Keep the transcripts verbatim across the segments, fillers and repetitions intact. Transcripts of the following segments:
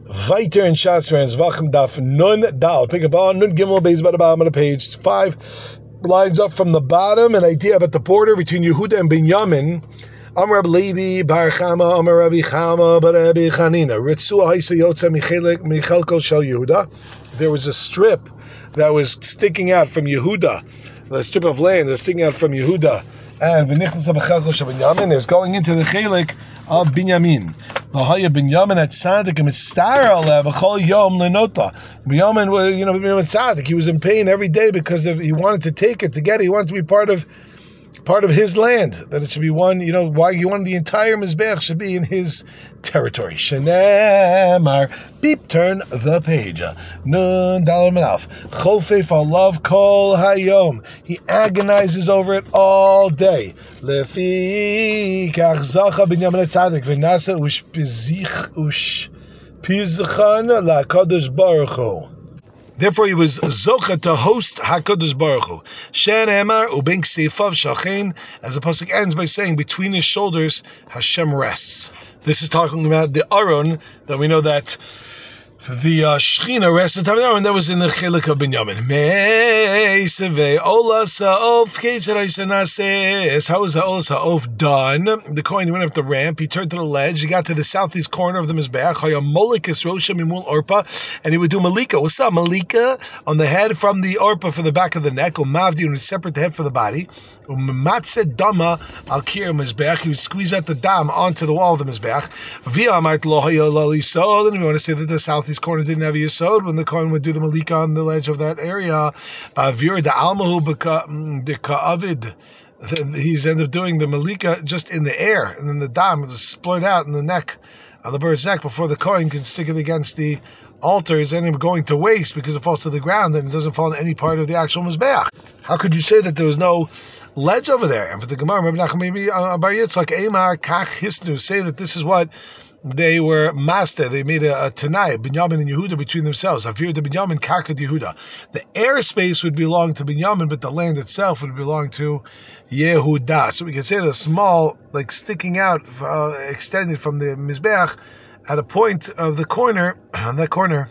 Weiter in Shas Vachim Daf Nun Dal. Pick up on Nun Gimel Beis by the bottom of the page. Five lines up from the bottom. An idea about the border between Yehuda and Binyamin. Amar Rabbi Levi Bar Chama Amar Rabbi Chama Bar Rabbi Chanina. Ritzua Haisa Yotza Michelko Shel Yehuda. There was a strip that was sticking out from Yehuda. The strip of land that was sticking out from Yehuda. And V'nichnas B'chelko Shel Binyamin is going into the chelik of Binyamin. L'haya Binyamin at Tzadik Mistar Alev V'chol Yom Lenota. Binyamin, you know, Binyamin Tzadik, he was in pain every day because of, he wanted to take it, to get it. He wanted to be part of part of his land, that it should be one, you know, why he wanted the entire Mizbech should be in his territory. Shenemar, beep, turn the page. Nun Dalar Manaf. Chofef alav kol hayom. He agonizes over it all day. Lefi kach zacha Binyamin Tzadik v'nasa ush pizich ush pizchan la'kadosh baruch hu. Therefore, he was zocha to host Hakadosh Baruch Hu. Shen Emar uben ksifav shachein, as the pasuk ends by saying, between his shoulders Hashem rests. This is talking about the Aron, that we know that the uh, Shechina rested on the Aron that was in the Chelik of Binyamin. Me'esevei ola sa'of ketzera yisenases. How was the ola sa'of done? The Kohen went up the ramp. He turned to the ledge. He got to the southeast corner of the Mizbeach. Haya molikas rosha mimul orpa, and he would do malika. What's that malika? On the head from the orpa for the back of the neck. Umavdi, and separate the head for the body. Umatzed dama al kir Mizbeach. He would squeeze out the dam onto the wall of the Mizbeach. Via amart lo haya lali so. Then we want to say that the southeast corner didn't have a yesod when the Kohen would do the malika on the ledge of that area. Ba'avir the almahu the ka'avid. He's ended up doing the malika just in the air, and then the dam is split out in the neck, on the bird's neck, before the Kohen can stick it against the altar. Is ended up going to waste because it falls to the ground and it doesn't fall in any part of the actual mizbeach. How could you say that there was no ledge over there? And for the Gemara, Rabbi Nachman maybe Bar Yitzchak Eimar Kach Hisnu, say that this is what they were master. They made a, a Tanai, Binyamin and Yehuda, between themselves. Avir the Binyamin, Karka Yehuda. The airspace would belong to Binyamin, but the land itself would belong to Yehuda. So we can say the small, like sticking out, uh, extended from the Mizbeach, at a point of the corner, on that corner,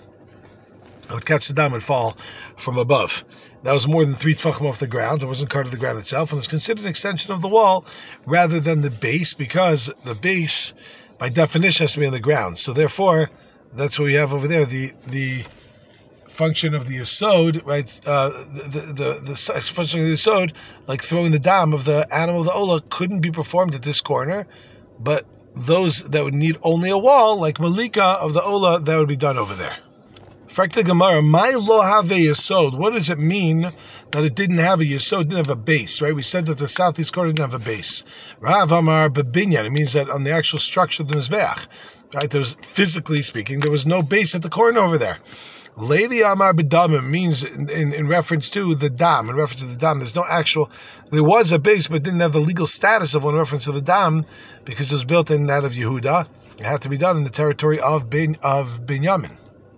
it would catch the dam and fall from above. That was more than three tefachim off the ground. It wasn't part of the ground itself, and it's considered an extension of the wall rather than the base, because the base, by definition, has to be on the ground. So therefore, that's what we have over there. The the function of the yesod, right? Uh, the the the, the function of the yesod, like throwing the dam of the animal of the ola, couldn't be performed at this corner, but those that would need only a wall, like malika of the ola, that would be done over there. Frakta Gemara, my lo have yesod. What does it mean that it didn't have a yesod, didn't have a base, right? We said that the southeast corner didn't have a base. Rav Amar bebinyan. It means that on the actual structure of the mizbeach, right? There's, physically speaking, there was no base at the corner over there. Levi Amar bedamim means in, in, in reference to the dam. In reference to the dam, there's no actual. There was a base, but didn't have the legal status of one reference to the dam because it was built in that of Yehuda. It had to be done in the territory of Ben of Binyamin.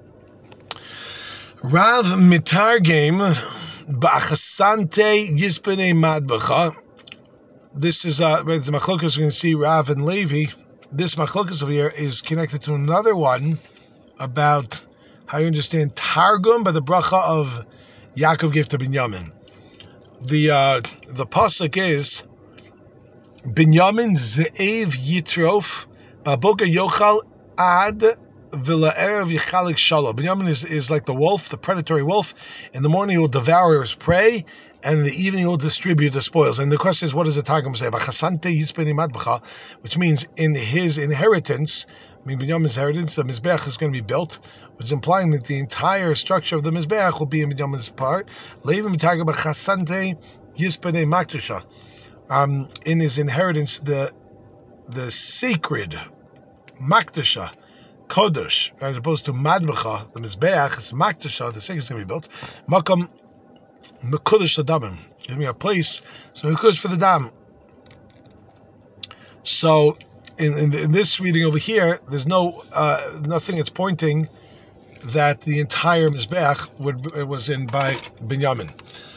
Rav Mitargem Ba'achasante Yispene Madbacha. This is uh, the machlokas we're going to see Rav and Levi. This machlokas over here is connected to another one about how you understand Targum by the bracha of Yaakov gave to Binyamin. The uh, the pasuk is Binyamin Ze'ev Yitrof Baboga Yochal Ad Villa Erev Yichalik Shalom. Binyamin is, is like the wolf, the predatory wolf. In the morning he will devour his prey, and in the evening he will distribute the spoils. And the question is, what does the Targum say? Which means in his inheritance, I mean Binyamin's inheritance, the Mizbeach is going to be built, which is implying that the entire structure of the Mizbeach will be in Binyamin's part. Um, in his inheritance, the the sacred Makdasha, Kodesh, as opposed to Madbacha, the Mizbeach is Makdasha, the sacred is going to be built. Makam Mekudesh Ladamim. It's going to be a place, so Mekudesh for the dam. So, in, in in this reading over here, there's no uh, nothing that's pointing that the entire Mizbeach would was in by Binyamin.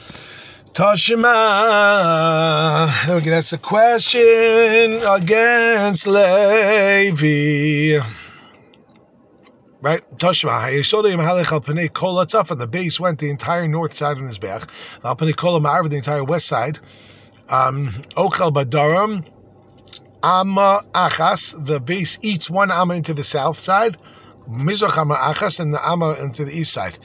Tashima, we can ask a question against Levi. Right? Toshma, Hayeshodim Halech al Panei Kol Tzaf, the base went the entire north side of the Mizbeach, Al Panei Kol Ma'arv, the entire west side. Um, Ochel Badaram, Amma Achas, the base eats one Amma into the south side, Mizrach Amma Achas, and the Amma into the east side.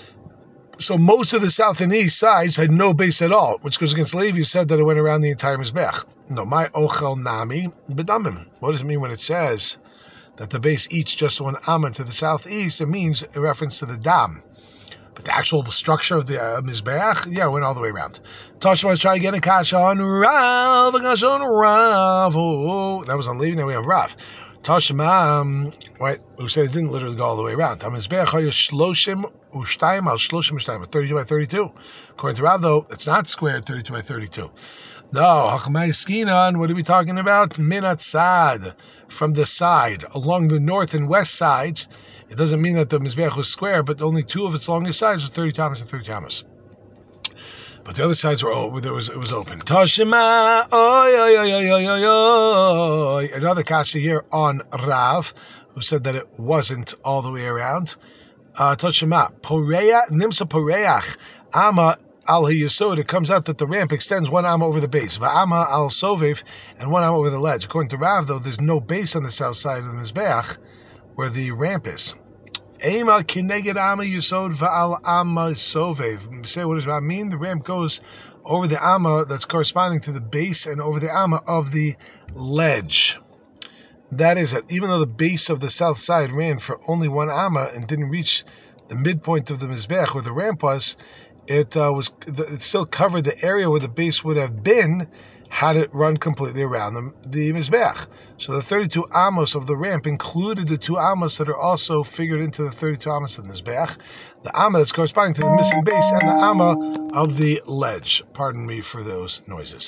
So most of the south and east sides had no base at all, which goes against Levi, said that it went around the entire Mizbeach. No, my Ochel Nami, Bedamim. What does it mean when it says that the base eats just one Amma to the southeast? It means a reference to the Dam. But the actual structure of the uh, Mizbeach, yeah, went all the way around. Toshma was trying to get a kasha on Rav, a kasha on Rav. Oh, that was on Levi, now we have Rav. Toshma, um, right, who said it didn't literally go all the way around. Mizbeach shloshim u'shtayim al shloshim u'shtayim, thirty-two by thirty-two. According to Rav, though, it's not squared thirty-two by thirty-two. No, Hachmai Skinan, what are we talking about? Minat Sad, from the side, along the north and west sides. It doesn't mean that the Mizbeach was square, but only two of its longest sides were thirty tamas and thirty tamas. But the other sides were oh, there was it was open. Tashima, oy oy oy oy oy oy oy. Another kasha here on Rav, who said that it wasn't all the way around. Uh, Tashima, poreya nimsa poreach ama al yisod. It comes out that the ramp extends one amma over the base, va'ama al sovev, and one amma over the ledge. According to Rav, though, there's no base on the south side of the Mizbeach where the ramp is. Ema kineged amma yisod va'al amma sovev. Say, what does that mean? The ramp goes over the amma that's corresponding to the base and over the amma of the ledge. That is that even though the base of the south side ran for only one amma and didn't reach the midpoint of the Mizbeach where the ramp was, it uh, was it still covered the area where the base would have been had it run completely around the, the Mizbeach. So the thirty-two amos of the ramp included the two amos that are also figured into the thirty-two amos of the Mizbeach, the amma that's corresponding to the missing base, and the amma of the ledge. Pardon me for those noises.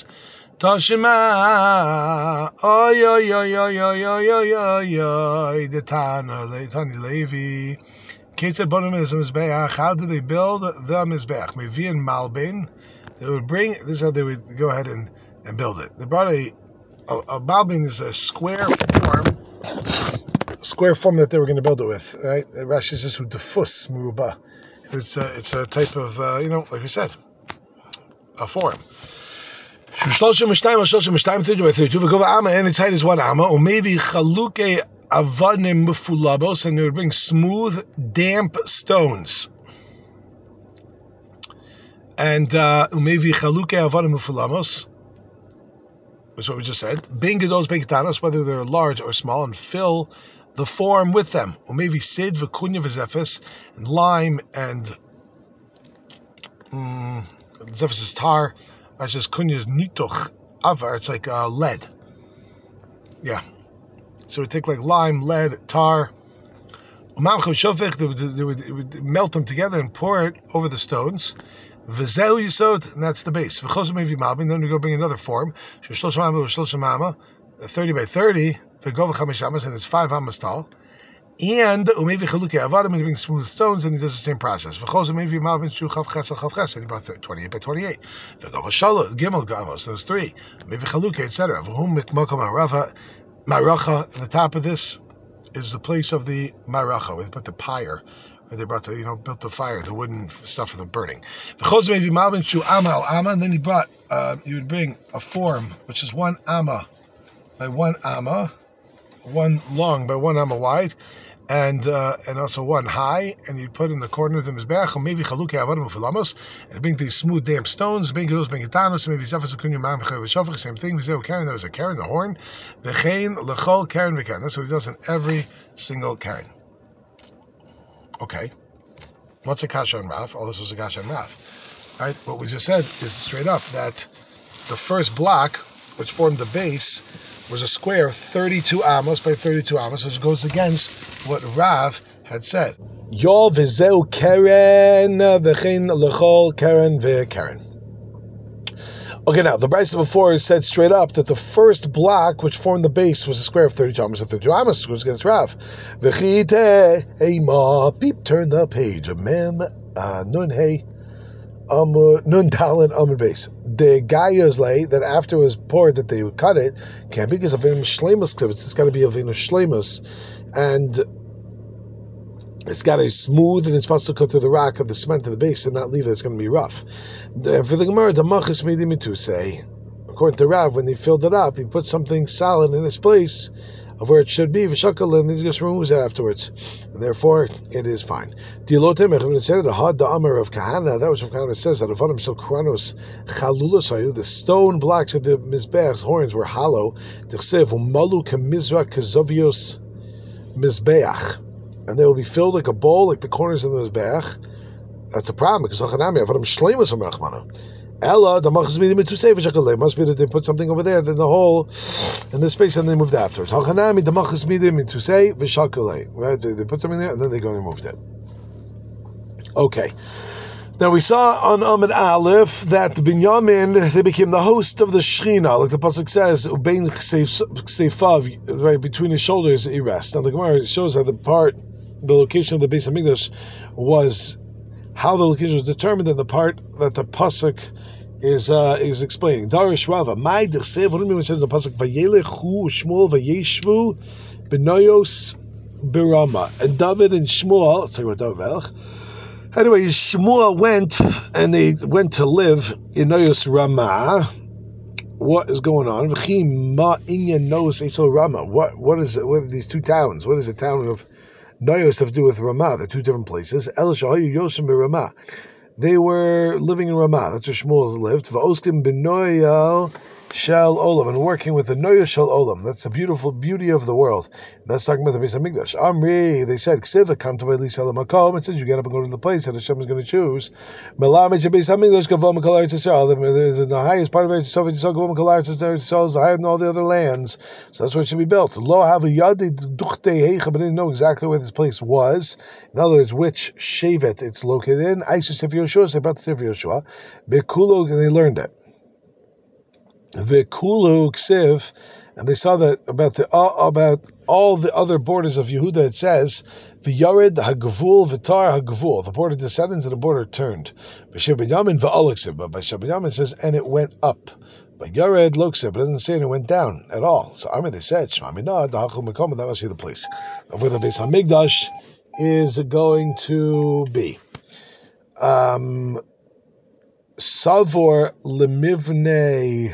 Tashima, oy oy oy oy oy oy oy oy oy, the Tana, Tani Levi. How did they build the Mizbeach? Mevi and Malbin. They would bring, this is how they would go ahead and, and build it. They brought a, a, a Malbin is a square form, square form that they were going to build it with, right? Rashi says, who defus muruba. It's a, it's a type of, uh, you know, like we said, a form. And its height is one amma, or maybe chaluke avanim mufulabos, and they would bring smooth, damp stones. And umevi chaluke avanim mufulabos, which is what we just said. Being gedolos, being ketanos, whether they're large or small, and fill the form with them. Umevi sid v'kunya v'zefes, and lime and um, zefes is tar. I says kunya is nituch avar. It's like uh, lead. Yeah. So we take like lime, lead, tar. They would, they would, they would melt them together and pour it over the stones. V'zeu yisod, and that's the base. Then we go bring another form. thirty by thirty. And it's five amas tall. And umevi chaluke avadim, and he brings smooth stones, and he does the same process. Umevi malvin shu chav ches al chav ches, and he brought twenty-eight by twenty-eight. V'gova shalosh gimel gavos, those three. Umevi chaluke, et cetera. V'hum mikmokom arava maracha. At the top of this is the place of the maracha, where they put the pyre, where they brought the, you know, built the fire, the wooden stuff for the burning. V'chos umevi malvin shu ama al ama, and then he brought, uh, you would bring a form which is one ama by one ama, one long by one amma wide. And uh, and also one high, and you put in the corner of the mizbeach, or maybe chaluke avadim ufilamos, and bring these smooth, damp stones. Bring those, bring gitanos, maybe zefas akunya mam v'shofach. Same thing. We say Karen, there was a Karen, the horn. V'chein lechol Karen v'Karen. That's what he does in every single Karen. Okay, what's a kasha on Rav? Oh, this was a kasha on Rav. Right. What we just said is straight up that the first block, which formed the base, was a square of thirty-two amos by thirty-two amos, which goes against what Rav had said. Yol v'zeu keren v'chein lechol keren v'keren. Okay, now, the Brisa before said straight up that the first block, which formed the base, was a square of thirty-two amos and thirty-two amos, which goes against Rav. V'chite ema, beep, turn the page. Mem, uh, nun hey, um, nun talent, amud base. The gayas lay that after it was poured that they would cut it can't be because of Avinu Shleimus. It's got to be Avinu Shleimus, and It's got to smooth and it's supposed to cut through the rock of the cement of the base and not leave it. It's going to be rough. The, for the Gemara, the machis made him to say, according to Rav, when they filled it up, he put something solid in its place of where it should be. V'shakal, and he just removes it afterwards. And therefore, it is fine. Dilotem, when it said the had the Amar of Kahana, that was from Kahana says that Avadim Shel Kranos Chalulos, the stone blocks of the Mizbeach's horns were hollow. T'chsev umalu kemizra kezovios Mizbeach. And they will be filled like a bowl, like the corners of the Mizbeach. That's a problem, because Hachanami, Avadim Shleimus Am Rachmana. Ella, the machas midim to say v'shakal. Must be that they put something over there, then the hole in the space, and they moved afterwards. Hachanami, the machas midim to say v'shakal. Right? They, they put something there, and then they go and moved it. Okay. Now we saw on Amud Aleph that Binyamin, they became the host of the Shechina, like the pasuk says, ubein kseifav, right between his shoulders he rests. Now the Gemara shows that the part, the location of the Beis Hamikdash was. How the location was determined in the part that the pasuk is uh, is explaining. Darish Rava, my dersev. What do you mean when it says in the pasuk vayelechu Shmuel vayeshvu benoyos birama? And David and Shmuel. Let's talk about David. Anyway, Shmuel went and they went to live in Noyos Ramah. What is going on? What what is it? What are these two towns? What is the town of Noyos have to do with Ramah? They're two different places. El Shahayu Yoshim Ramah. They were living in Ramah. That's where Shmuel lived. Va'oskim b'noya shel olam, and working with the noya shel olam. That's the beautiful beauty of the world. That's talking about the Beis Hamikdash. Amri, they said, Ksiva come to Vaylis el Makom. It says you get up and go to the place that Hashem is going to choose. Melamid Beis Hamikdash gavam kol Eretz Yisrael. The highest part of Eretz Yisrael, gavam kol Eretz Yisrael, is higher than all the other lands. So that's where it should be built. Lo have a yadi duchte heicha, but they didn't know exactly where this place was. In other words, which shevet it's located in. Aisha Sefer Yoshua, they brought the Sefer Yoshua. Bekulo, and they learned it. Vekulu ksiv, and they saw that about the uh, about all the other borders of Yehuda. It says v'yared hagavul v'tar hagavul. The border descendants and the border turned. V'shev Binyamin v'alaksiv, but by Shev Binyamin says and it went up. By Yared loksiv, but it doesn't say and it went down at all. So I mean they said Shema Minah da'achul mekom, that must be the place of where the Beis Hamikdash is going to be. Um, Savor lemivnei.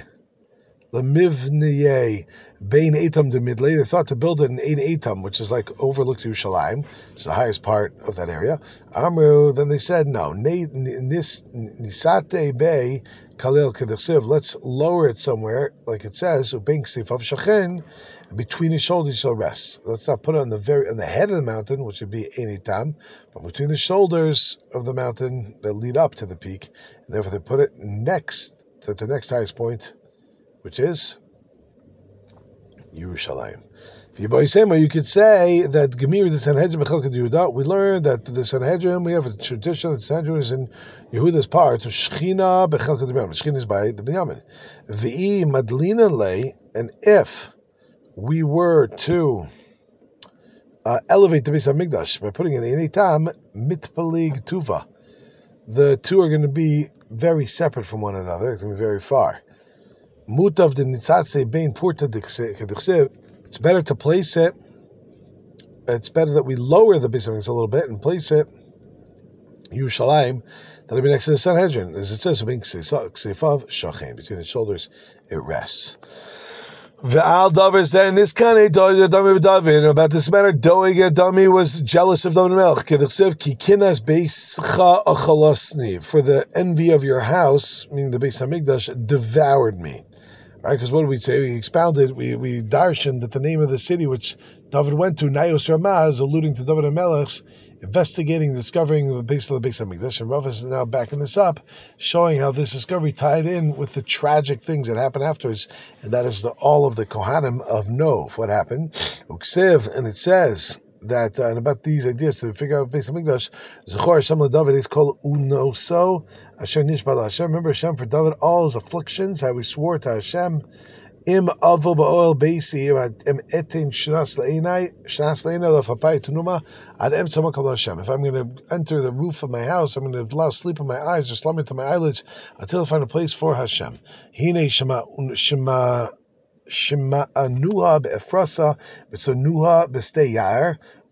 Lemivnei bein etam de midlei. They thought to build it in ein etam, which is like overlooked Yerushalayim. It's the highest part of that area. Amru. Then they said no. Nis nisate bay kalil kedesiv. Let's lower it somewhere, like it says. Ubein ksifav shachen. Between his shoulders shall rest. Let's not put it on the very on the head of the mountain, which would be ein etam, but between the shoulders of the mountain that lead up to the peak. And therefore, they put it next to the next highest point, which is Yerushalayim. You could say that Gemir the Sanhedrin B'Chelkei Yehuda. We learned that the Sanhedrin, we have a tradition that the Sanhedrin is in Yehuda's part of Shechina B'Chelkei Binyamin. Shechina is by the Binyamin. V'i Madlina lay, and if we were to uh, elevate the Beis Hamikdash by putting it in a tam mitpalig tuva, the two are going to be very separate from one another. It's going to be very far. Mutav de nitzatze bein purta dechsev. It's better to place it. It's better that we lower the Beis Hamikdash a little bit and place it Yerushalayim, that'll be next to the Sanhedrin, as it says, being ksifav shachen, between the shoulders it rests. Ve'al davers, then this kind of David about this matter, Doeg Adami was jealous of David Melch. Kedechsev ki kinas beischa achalosni, for the envy of your house, meaning the Beis Hamikdash, devoured me. Right? Because what did we say? We expounded, we we darshan that the name of the city which David went to, Nayos Ramah, is alluding to David HaMelech's investigating, discovering the base of the Beis Hamikdash. And Rav is now backing this up, showing how this discovery tied in with the tragic things that happened afterwards, and that is the, all of the Kohanim of Nov. What happened? Uksiv, and it says that, uh, and about these ideas to figure out Beis Hamikdash, Zechor Hashem LaDavid is called Unoso Asher Nishbal Hashem. Remember Hashem for David all his afflictions, how we swore to Hashem. Im avo ba'oel beisi im etin shnas leinai shnas leinai lefapay tunuma ad em samakal Hashem. If I'm going to enter the roof of my house, I'm going to allow sleep in my eyes or slumber to my eyelids until I find a place for Hashem. Hine shema shema shema anuha be'efrasa b'sonuha b'stei yair.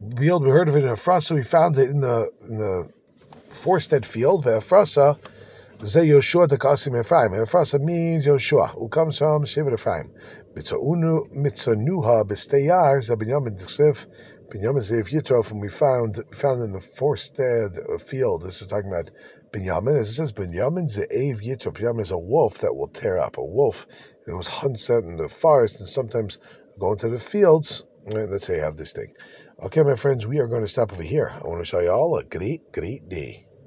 field. We heard of it in Ephrasa. We found it in the in the forested field. Ephrasa, Ze Yoshua Takasim Ephraim. Ephrasa means Yoshua, who comes from Shevet Ephraim. Mitzanuha B'Steyar Zabinyamin Tzif Binyamin Zev Yitrof, and we found found in the forested field. This is talking about Binyamin. As it says, Binyamin Zev Yitrof. Binyamin is a wolf that will tear up. A wolf that was hunts out in the forest and sometimes go into the fields. Right, let's say I have this thing. Okay, my friends, we are going to stop over here. I want to show you all a great, great day.